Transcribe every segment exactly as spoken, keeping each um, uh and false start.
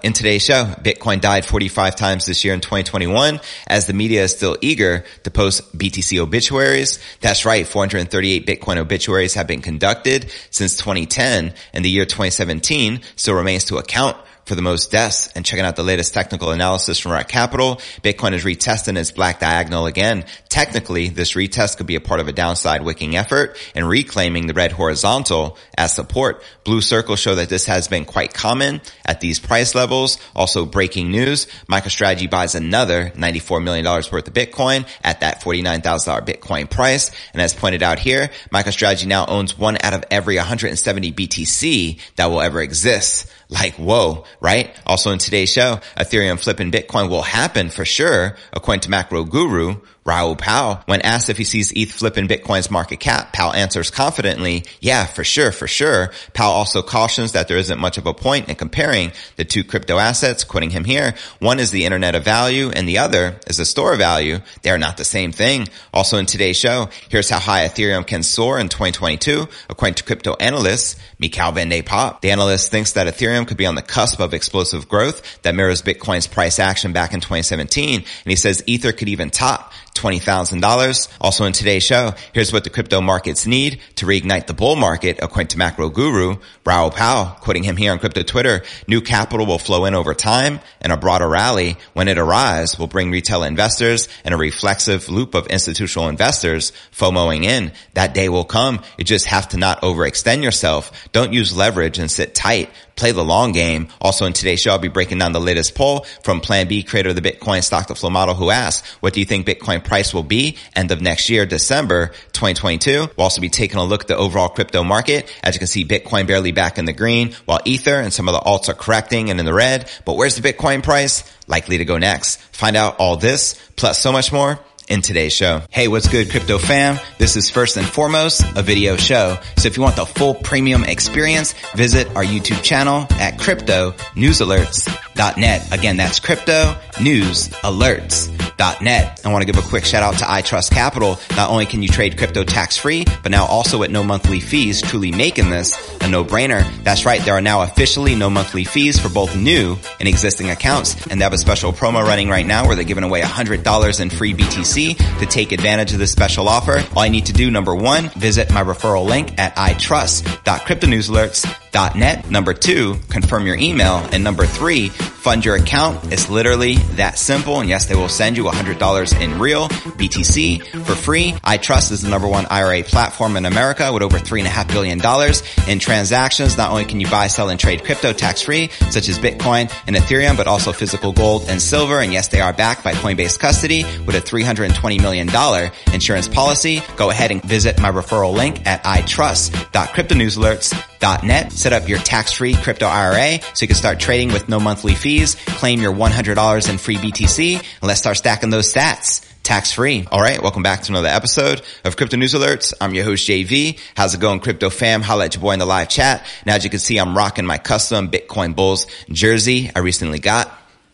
in today's show, Bitcoin died forty-five times this year in twenty twenty-one as the media is still eager to post B T C obituaries. That's right, four hundred thirty-eight Bitcoin obituaries have been conducted since twenty ten, and the year twenty seventeen still remains to account for the most deaths. And checking out the latest technical analysis from Rock Capital, Bitcoin is retesting its black diagonal again. Technically, this retest could be a part of a downside wicking effort and reclaiming the red horizontal as support. Blue circles show that this has been quite common at these price levels. Also, breaking news, MicroStrategy buys another ninety-four million dollars worth of Bitcoin at that forty-nine thousand dollars Bitcoin price. And as pointed out here, MicroStrategy now owns one out of every one hundred seventy B T C that will ever exist. Like, whoa, right? Also in today's show, Ethereum flipping Bitcoin will happen for sure, according to macro guru Raoul Pal. When asked if he sees E T H flipping Bitcoin's market cap, Pal answers confidently, yeah, for sure, for sure. Pal also cautions that there isn't much of a point in comparing the two crypto assets, quoting him here. One is the internet of value and the other is the store of value. They are not the same thing. Also in today's show, here's how high Ethereum can soar in twenty twenty-two, according to crypto analyst Mikhail van de Poppe. The analyst thinks that Ethereum could be on the cusp of explosive growth that mirrors Bitcoin's price action back in twenty seventeen. And he says Ether could even top twenty thousand dollars. Also in today's show, here's what the crypto markets need to reignite the bull market, according to macro guru Raoul Pal, quoting him here on crypto Twitter. New capital will flow in over time, and a broader rally, when it arrives, will bring retail investors and a reflexive loop of institutional investors FOMOing in. That day will come. You just have to not overextend yourself. Don't use leverage and sit tight. Play the long game. Also in today's show, I'll be breaking down the latest poll from Plan B, creator of the Bitcoin stock to flow model, who asks, what do you think Bitcoin price will be end of next year, December twenty twenty-two? We'll also be taking a look at the overall crypto market. As you can see, Bitcoin barely back in the green, while Ether and some of the alts are correcting and in the red. But where's the Bitcoin price? Likely to go next. Find out all this, plus so much more, in today's show. Hey, what's good, crypto fam? This is first and foremost a video show. So if you want the full premium experience, visit our YouTube channel at crypto news alerts dot net. Again, that's crypto news alerts dot net. I want to give a quick shout out to iTrust Capital. Not only can you trade crypto tax free, but now also at no monthly fees, truly making this a no-brainer. That's right, there are now officially no monthly fees for both new and existing accounts, and they have a special promo running right now where they're giving away one hundred dollars in free B T C. To take advantage of this special offer, all I need to do, number one, visit my referral link at i trust dot crypto news alerts dot net. Number two, confirm your email. And number three, fund your account. It's literally that simple. And yes, they will send you one hundred dollars in real B T C for free. iTrust is the number one I R A platform in America with over three point five billion dollars in transactions. Not only can you buy, sell, and trade crypto tax-free, such as Bitcoin and Ethereum, but also physical gold and silver. And yes, they are backed by Coinbase Custody with a three hundred twenty million dollars insurance policy. Go ahead and visit my referral link at i trust dot crypto news alerts dot net. Set up your tax-free crypto I R A so you can start trading with no monthly fees. Claim your one hundred dollars in free B T C, and let's start stacking those stats tax-free. All right, welcome back to another episode of Crypto News Alerts. I'm your host, J V. How's it going, crypto fam? Holla at your boy in the live chat. Now, as you can see, I'm rocking my custom Bitcoin Bulls jersey I recently got.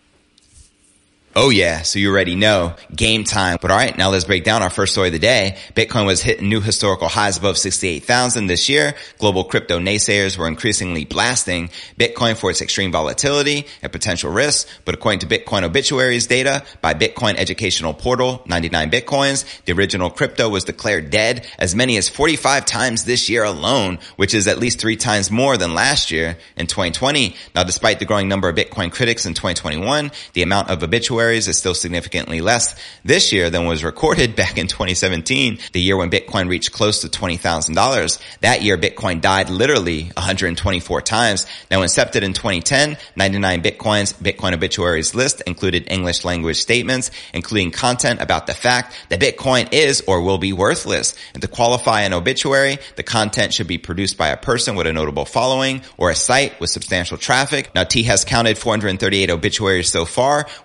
Oh yeah, so you already know, game time. But all right, now let's break down our first story of the day. Bitcoin was hitting new historical highs above sixty-eight thousand this year. Global crypto naysayers were increasingly blasting Bitcoin for its extreme volatility and potential risks. But according to Bitcoin obituaries data by Bitcoin educational portal, ninety-nine Bitcoins, the original crypto was declared dead as many as forty-five times this year alone, which is at least three times more than last year in twenty twenty. Now, despite the growing number of Bitcoin critics in twenty twenty-one, the amount of obituaries is still significantly less this year than was recorded back in twenty seventeen, the year when Bitcoin reached close to twenty thousand dollars. That year, Bitcoin died literally one hundred twenty-four times. Now, incepted in twenty ten, ninety-nine Bitcoins Bitcoin obituaries list included English language statements, including content about the fact that Bitcoin is or will be worthless. And to qualify an obituary, the content should be produced by a person with a notable following or a site with substantial traffic. Now, T has counted four hundred thirty-eight obituaries so far, with one of the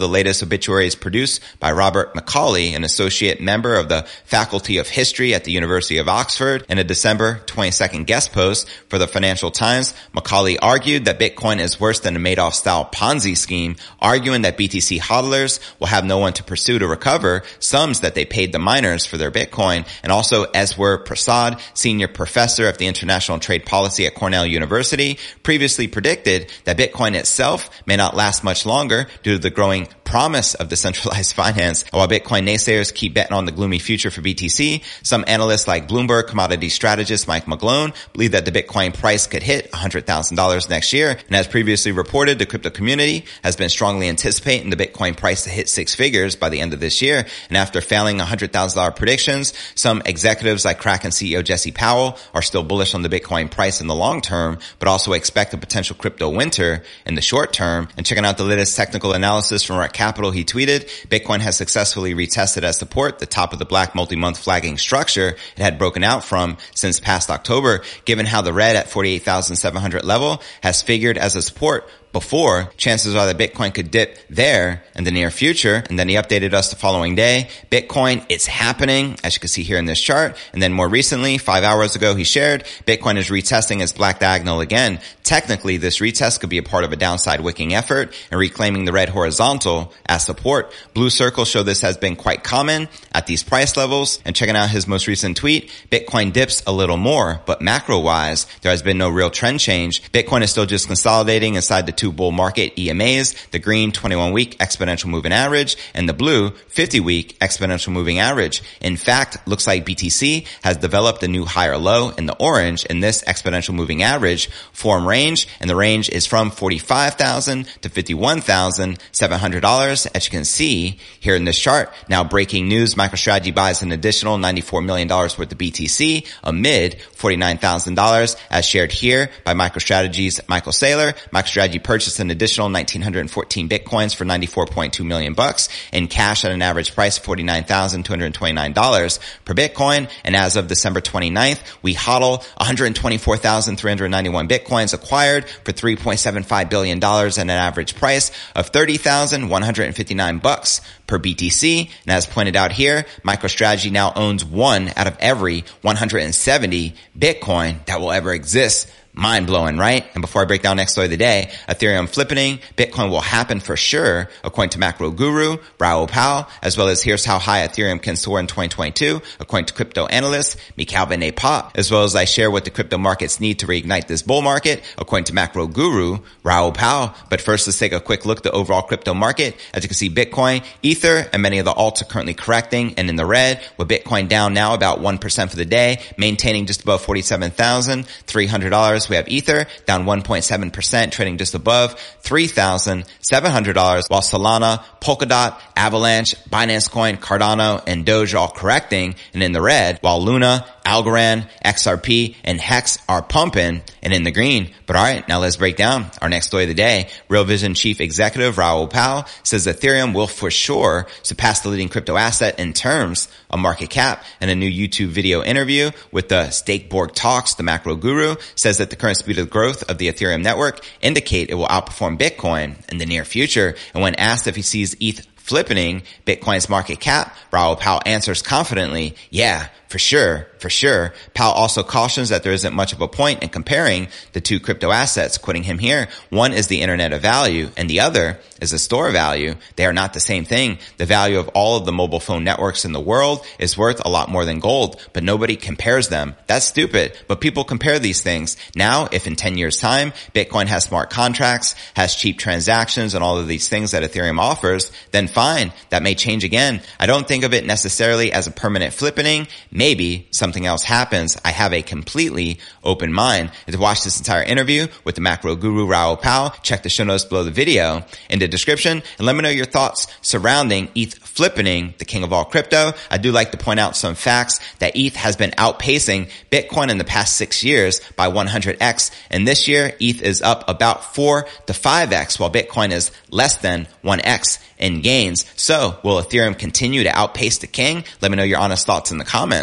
the latest obituaries produced by Robert Macaulay, an associate member of the Faculty of History at the University of Oxford. In a December twenty-second guest post for the Financial Times, Macaulay argued that Bitcoin is worse than a Madoff-style Ponzi scheme, arguing that B T C hodlers will have no one to pursue to recover sums that they paid the miners for their Bitcoin. And also Eswer Prasad, senior professor of the International Trade Policy at Cornell University, previously predicted that Bitcoin itself may not last much longer due to the growing promise of decentralized finance. And while Bitcoin naysayers keep betting on the gloomy future for B T C, some analysts like Bloomberg commodity strategist Mike McGlone believe that the Bitcoin price could hit one hundred thousand dollars next year. And as previously reported, the crypto community has been strongly anticipating the Bitcoin price to hit six figures by the end of this year. And after failing one hundred thousand dollars predictions, some executives like Kraken C E O Jesse Powell are still bullish on the Bitcoin price in the long term, but also expect a potential crypto winter in the short term. And checking out the latest technical analysis from Rec Capital, he tweeted, Bitcoin has successfully retested as support the top of the black multi-month flagging structure it had broken out from since past October, given how the red at forty-eight thousand seven hundred level has figured as a support before. Chances are that Bitcoin could dip there in the near future. And then he updated us the following day. Bitcoin, it's happening, as you can see here in this chart. And then more recently, five hours ago, he shared Bitcoin is retesting its black diagonal again. Technically, this retest could be a part of a downside wicking effort and reclaiming the red horizontal as support. Blue circles show this has been quite common at these price levels. And checking out his most recent tweet, Bitcoin dips a little more, but macro-wise, there has been no real trend change. Bitcoin is still just consolidating inside the two bull market E M As, the green twenty-one week exponential moving average and the blue fifty week exponential moving average. In fact, looks like B T C has developed a new higher low in the orange in this exponential moving average form range, and the range is from forty-five thousand to fifty-one thousand seven hundred dollars, as you can see here in this chart. Now, breaking news, MicroStrategy buys an additional ninety-four million dollars worth of B T C amid forty-nine thousand dollars, as shared here by MicroStrategy's Michael Saylor. MicroStrategy purchased an additional one thousand nine hundred fourteen Bitcoins for ninety-four point two million bucks in cash at an average price of forty-nine thousand two hundred twenty-nine dollars per Bitcoin. And as of December twenty-ninth, we hodl one hundred twenty-four thousand three hundred ninety-one Bitcoins acquired for three point seven five billion dollars at an average price of thirty thousand one hundred fifty-nine bucks per B T C. And as pointed out here, MicroStrategy now owns one out of every one hundred seventy Bitcoin that will ever exist. Mind-blowing, right? And before I break down next story of the day, Ethereum flippening, Bitcoin will happen for sure, according to macro guru Raoul Pal, as well as here's how high Ethereum can soar in twenty twenty-two, according to crypto analyst Michael Napop, as well as I share what the crypto markets need to reignite this bull market, according to macro guru Raoul Pal. But first, let's take a quick look at the overall crypto market. As you can see, Bitcoin, Ether, and many of the alts are currently correcting and in the red, with Bitcoin down now about one percent for the day, maintaining just above forty-seven thousand three hundred dollars. We have Ether down one point seven percent, trading just above three thousand seven hundred dollars, while Solana, Polkadot, Avalanche, Binance Coin, Cardano, and Doge are all correcting and in the red, while Luna, Algorand, X R P, and Hex are pumping and in the green. But alright, now let's break down our next story of the day. Real Vision Chief Executive Raoul Pal says Ethereum will for sure surpass the leading crypto asset in terms of market cap. In a new YouTube video interview with the Stakeborg Talks, the macro guru says that the current speed of growth of the Ethereum network indicate it will outperform Bitcoin in the near future. And when asked if he sees E T H flippening Bitcoin's market cap, Raoul Pal answers confidently, yeah, for sure, for sure. Pal also cautions that there isn't much of a point in comparing the two crypto assets, quoting him here. One is the internet of value and the other is a store of value. They are not the same thing. The value of all of the mobile phone networks in the world is worth a lot more than gold, but nobody compares them. That's stupid, but people compare these things. Now, if in ten years time, Bitcoin has smart contracts, has cheap transactions and all of these things that Ethereum offers, then fine, that may change again. I don't think of it necessarily as a permanent flippening. Maybe something else happens. I have a completely open mind. And to watch this entire interview with the macro guru Raoul Pal, check the show notes below the video in the description and let me know your thoughts surrounding E T H flippening, the king of all crypto. I do like to point out some facts that E T H has been outpacing Bitcoin in the past six years by one hundred x. And this year, E T H is up about four to five x, while Bitcoin is less than one x in gains. So will Ethereum continue to outpace the king? Let me know your honest thoughts in the comments.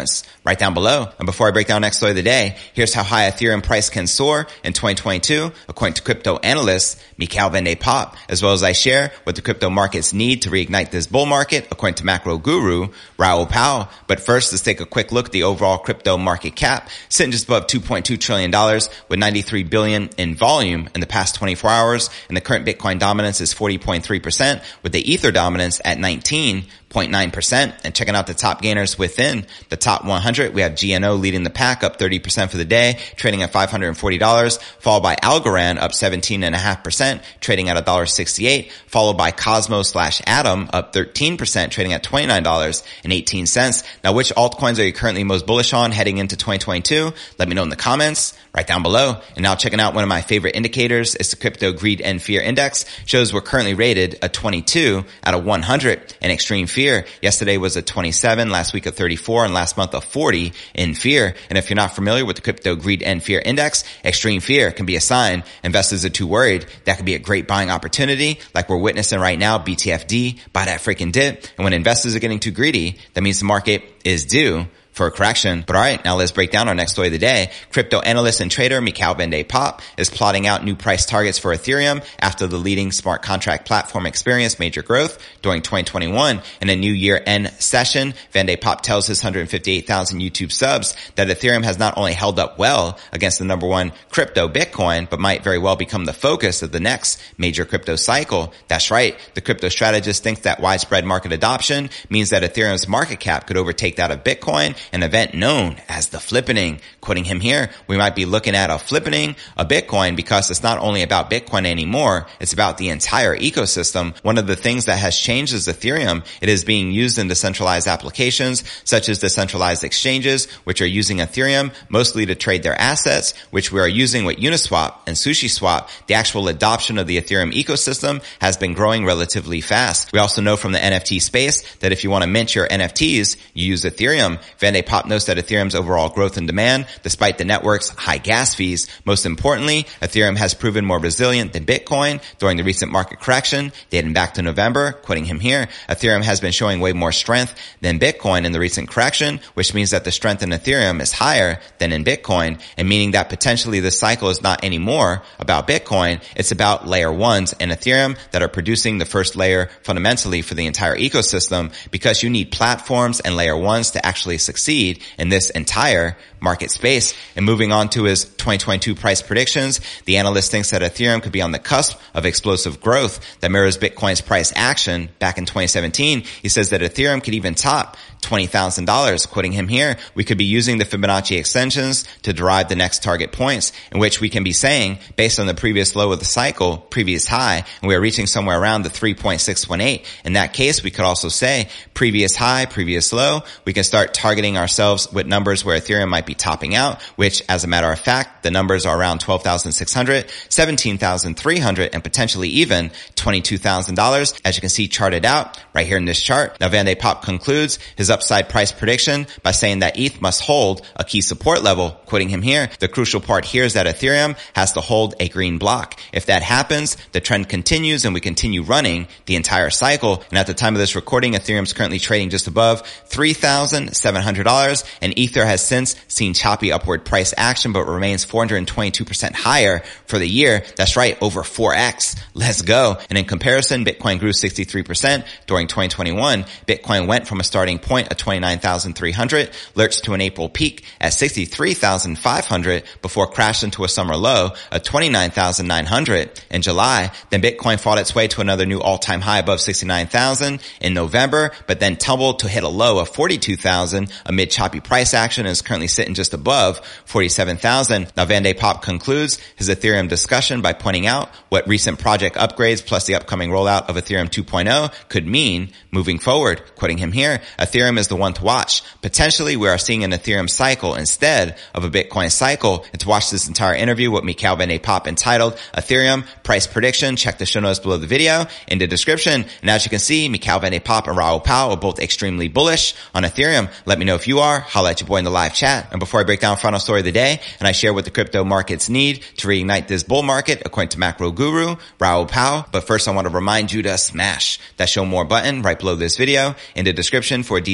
sense right down below. And before I break down next story of the day, here's how high Ethereum price can soar in twenty twenty-two, according to crypto analyst Mikhail van de Poppe, as well as I share what the crypto markets need to reignite this bull market, according to macro guru Raoul Pal. But first, let's take a quick look at the overall crypto market cap, sitting just above two point two trillion dollars with ninety-three billion dollars in volume in the past twenty-four hours. And the current Bitcoin dominance is forty point three percent, with the Ether dominance at nineteen point nine percent. And checking out the top gainers within the top one hundred, we have G N O leading the pack, up thirty percent for the day, trading at five hundred forty dollars, followed by Algorand up seventeen point five percent, trading at one dollar sixty-eight, followed by Cosmos slash Atom up thirteen percent, trading at twenty-nine dollars and eighteen cents. Now, which altcoins are you currently most bullish on heading into twenty twenty-two? Let me know in the comments right down below. And now checking out one of my favorite indicators is the Crypto Greed and Fear Index. Shows we're currently rated a twenty-two out of one hundred in extreme fear. Yesterday was a twenty-seven, last week a thirty-four, and last month a forty in fear. And if you're not familiar with the Crypto Greed and Fear Index, extreme fear can be a sign investors are too worried. That could be a great buying opportunity, like we're witnessing right now. B T F D, buy that freaking dip. And when investors are getting too greedy, that means the market is due for a correction. But all right, now let's break down our next story of the day. Crypto analyst and trader Mikhail van de Poppe is plotting out new price targets for Ethereum after the leading smart contract platform experienced major growth during twenty twenty-one. In a new year-end session, Van de Poppe tells his one hundred fifty-eight thousand YouTube subs that Ethereum has not only held up well against the number one crypto, Bitcoin, but might very well become the focus of the next major crypto cycle. That's right. The crypto strategist thinks that widespread market adoption means that Ethereum's market cap could overtake that of Bitcoin, an event known as the flippening. Quoting him here, we might be looking at a flippening of Bitcoin because it's not only about Bitcoin anymore, it's about the entire ecosystem. One of the things that has changed is Ethereum. It is being used in decentralized applications such as decentralized exchanges, which are using Ethereum mostly to trade their assets, which we are using with Uniswap and SushiSwap. The actual adoption of the Ethereum ecosystem has been growing relatively fast. We also know from the N F T space that if you want to mint your N F Ts, you use Ethereum. Van de Poppe notes that Ethereum's overall growth and demand, despite the network's high gas fees. Most importantly, Ethereum has proven more resilient than Bitcoin during the recent market correction, dating back to November. Quoting him here, Ethereum has been showing way more strength than Bitcoin in the recent correction, which means that the strength in Ethereum is higher than in Bitcoin, and meaning that potentially this cycle is not anymore about Bitcoin, it's about layer ones in Ethereum that are producing the first layer fundamentally for the entire ecosystem, because you need platforms and layer ones to actually succeed in this entire market space. And moving on to his twenty twenty-two price predictions, the analyst thinks that Ethereum could be on the cusp of explosive growth that mirrors Bitcoin's price action back in twenty seventeen. He says that Ethereum could even top twenty thousand dollars. Quoting him here, we could be using the Fibonacci extensions to derive the next target points, in which we can be saying, based on the previous low of the cycle, previous high, and we are reaching somewhere around the three point six one eight. In that case, we could also say previous high, previous low. We can start targeting ourselves with numbers where Ethereum might be topping out, which, as a matter of fact, the numbers are around twelve thousand six hundred, seventeen thousand three hundred, and potentially even twenty-two thousand dollars, as you can see charted out right here in this chart. Now, Van de Poppe concludes his upside price prediction by saying that E T H must hold a key support level. Quoting him here, the crucial part here is that Ethereum has to hold a green block. If that happens, the trend continues and we continue running the entire cycle. And at the time of this recording, Ethereum is currently trading just above three thousand seven hundred dollars, and Ether has since seen choppy upward price action but remains four hundred twenty-two percent higher for the year. That's right, over four X. Let's go. And in comparison, Bitcoin grew sixty-three percent during twenty twenty-one. Bitcoin went from a starting point of twenty-nine thousand three hundred, lurched to an April peak at sixty-three thousand five hundred before crashing to a summer low of twenty-nine thousand nine hundred in July. Then Bitcoin fought its way to another new all-time high above sixty-nine thousand in November, but then tumbled to hit a low of forty-two thousand amid choppy price action and is currently sitting just above forty-seven thousand. Now, Van de Poppe concludes his Ethereum discussion by pointing out what recent project upgrades plus the upcoming rollout of Ethereum two point oh could mean moving forward. Quoting him here, Ethereum is the one to watch. Potentially, we are seeing an Ethereum cycle instead of a Bitcoin cycle. And to watch this entire interview with Mikhail van de Poppe entitled Ethereum Price Prediction, check the show notes below the video in the description. And as you can see, Mikhail van de Poppe and Raoul Pal are both extremely bullish on Ethereum. Let me know if you are. Holla at your boy in the live chat. And before I break down final story of the day and I share what the crypto markets need to reignite this bull market, according to macro guru Raoul Pal. But first, I want to remind you to smash that show more button right below this video in the description for a detailed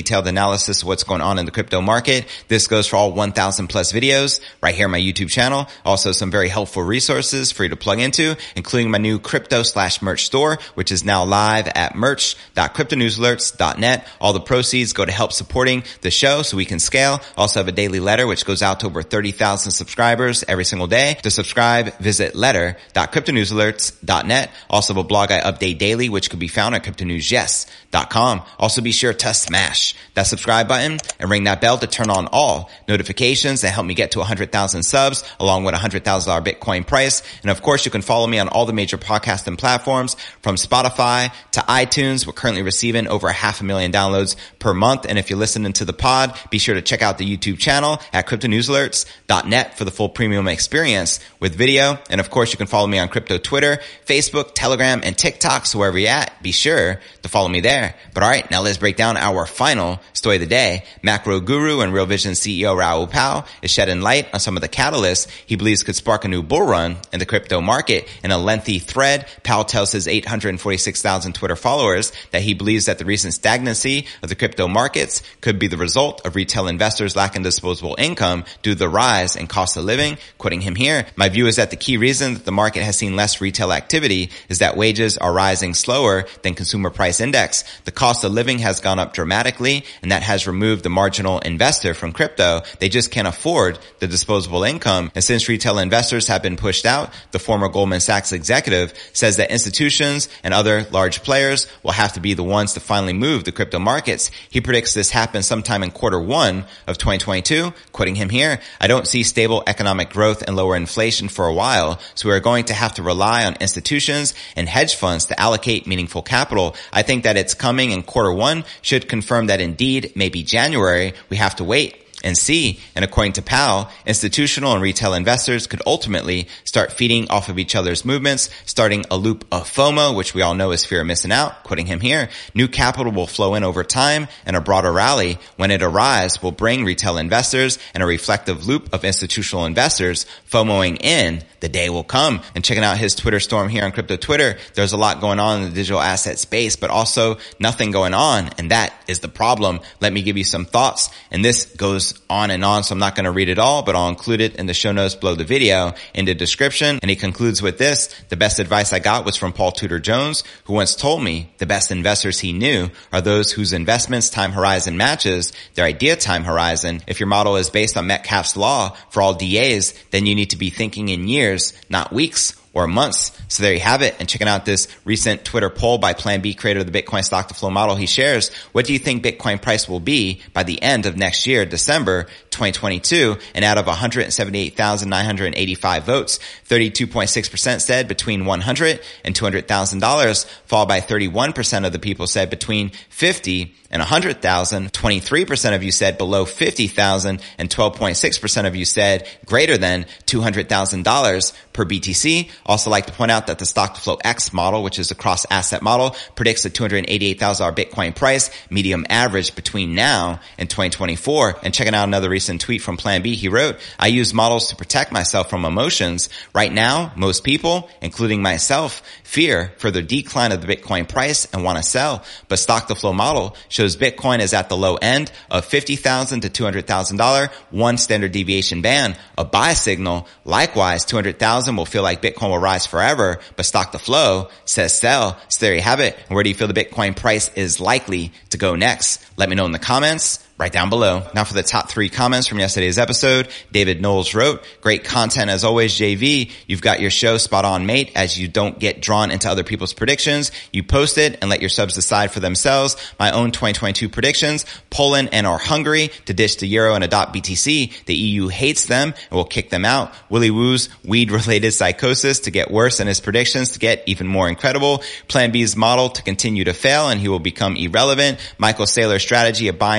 detailed analysis of what's going on in the crypto market. This goes for all one thousand plus videos right here on my YouTube channel. Also some very helpful resources for you to plug into, including my new crypto slash merch store, which is now live at merch dot crypto news alerts dot net. All the proceeds go to help supporting the show so we can scale. Also have a daily letter, which goes out to over thirty thousand subscribers every single day. To subscribe, visit letter dot crypto news alerts dot net. Also have a blog I update daily, which could be found at crypto news yes dot com. Also be sure to smash that subscribe button and ring that bell to turn on all notifications that help me get to one hundred thousand subs along with a one hundred thousand dollars Bitcoin price. And of course, you can follow me on all the major podcasting platforms from Spotify to iTunes. We're currently receiving over a half a million downloads per month. And if you're listening to the pod, be sure to check out the YouTube channel at crypto news alerts dot net for the full premium experience with video. And of course, you can follow me on crypto Twitter, Facebook, Telegram, and TikTok. So wherever you're at, be sure to follow me there. But all right, now let's break down our final story of the day. Macro guru and Real Vision C E O Raoul Pal is shedding light on some of the catalysts he believes could spark a new bull run in the crypto market. In a lengthy thread, Pal tells his eight hundred forty-six thousand Twitter followers that he believes that the recent stagnancy of the crypto markets could be the result of retail investors lacking disposable income due to the rise in cost of living. Quoting him here, my view is that the key reason that the market has seen less retail activity is that wages are rising slower than consumer price index. The cost of living has gone up dramatically, and that has removed the marginal investor from crypto. They just can't afford the disposable income. And since retail investors have been pushed out, the former Goldman Sachs executive says that institutions and other large players will have to be the ones to finally move the crypto markets. He predicts this happens sometime in quarter one of twenty twenty-two. Quoting him here, I don't see stable economic growth and lower inflation for a while, so we are going to have to rely on institutions and hedge funds to allocate meaningful capital. I think that it's coming in quarter one should confirm that indeed maybe January we have to wait and see. And according to Powell, institutional and retail investors could ultimately start feeding off of each other's movements, starting a loop of FOMO, which we all know is fear of missing out. Quoting him here, new capital will flow in over time, and a broader rally, when it arrives, will bring retail investors and a reflective loop of institutional investors FOMOing in. The day will come. And checking out his Twitter storm here on Crypto Twitter, there's a lot going on in the digital asset space, but also nothing going on. And that is the problem. Let me give you some thoughts. And this goes on and on, so I'm not going to read it all, but I'll include it in the show notes below the video in the description. And he concludes with this: the best advice I got was from Paul Tudor Jones, who once told me the best investors he knew are those whose investments time horizon matches their idea time horizon. If your model is based on Metcalfe's law for all D As, then you need to be thinking in years, not weeks or months. So there you have it. And checking out this recent Twitter poll by Plan B, creator of the Bitcoin stock to flow model, he shares, what do you think Bitcoin price will be by the end of next year, December twenty twenty-two? And out of one hundred seventy-eight thousand nine hundred eighty-five votes, thirty-two point six percent said between one hundred and two hundred thousand dollars, followed by thirty-one percent of the people said between fifty and one hundred thousand. twenty-three percent of you said below fifty thousand, and twelve point six percent of you said greater than two hundred thousand dollars per B T C. Also like to point out that the Stock to Flow X model, which is a cross asset model, predicts a two hundred eighty-eight thousand dollars Bitcoin price, medium average between now and twenty twenty-four. And checking out another recent tweet from Plan B, he wrote, I use models to protect myself from emotions. Right now, most people, including myself, fear further decline of the Bitcoin price and want to sell. But Stock to Flow model shows Bitcoin is at the low end of fifty thousand dollars to two hundred thousand dollars, one standard deviation band, a buy signal. Likewise, two hundred thousand dollars will feel like Bitcoin will rise forever, but Stock to Flow says sell. So there you have it. And where do you feel the Bitcoin price is likely to go next? Let me know in the comments right down below. Now for the top three comments from yesterday's episode. David Knowles wrote, great content as always, J V. You've got your show spot on, mate, as you don't get drawn into other people's predictions. You post it and let your subs decide for themselves. My own twenty twenty-two predictions, Poland and or Hungary to ditch the euro and adopt B T C. The E U hates them and will kick them out. Willy Woo's weed-related psychosis to get worse and his predictions to get even more incredible. Plan B's model to continue to fail and he will become irrelevant. Michael Saylor's strategy of buying and hodling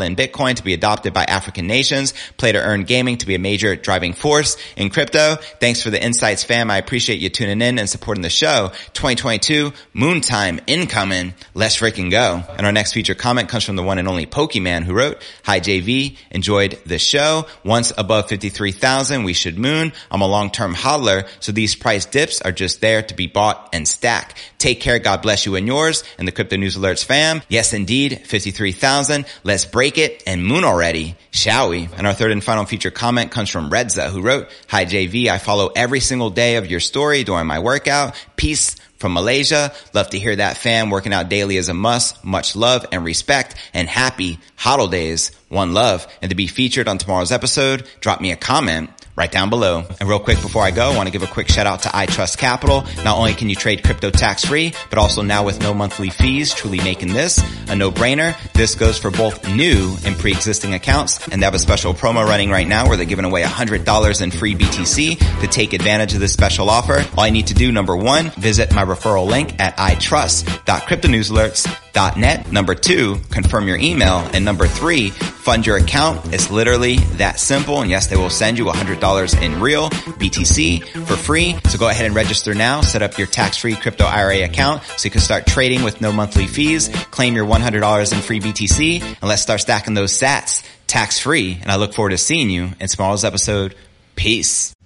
in Bitcoin to be adopted by African nations. Play to earn gaming to be a major driving force in crypto. Thanks for the insights, fam. I appreciate you tuning in and supporting the show. twenty twenty-two, moon time incoming. Let's freaking go. And our next featured comment comes from the one and only Pokemon, who wrote, "Hi J V, enjoyed the show. Once above fifty-three thousand, we should moon. I'm a long-term hodler, so these price dips are just there to be bought and stack. Take care. God bless you and yours and the Crypto News Alerts fam. Yes, indeed, fifty-three thousand. Let's break it and moon already, shall we?" And our third and final feature comment comes from Redza, who wrote, "Hi J V, I follow every single day of your story during my workout. Peace from Malaysia. Love to hear that, fam. Working out daily is a must. Much love and respect, and happy hodl days. One love." And to be featured on tomorrow's episode, drop me a comment right down below. And real quick before I go, I want to give a quick shout out to iTrust Capital. Not only can you trade crypto tax free, but also now with no monthly fees, truly making this a no-brainer. This goes for both new and pre-existing accounts. And they have a special promo running right now where they're giving away one hundred dollars in free B T C. To take advantage of this special offer, all you need to do, number one, visit my referral link at i trust dot crypto news alerts dot net. Number two, confirm your email. And number three, fund your account. It's literally that simple. And yes, they will send you one hundred dollars in real B T C for free. So go ahead and register now. Set up your tax-free crypto I R A account so you can start trading with no monthly fees. Claim your one hundred dollars in free B T C, and let's start stacking those sats tax-free. And I look forward to seeing you in tomorrow's episode. Peace.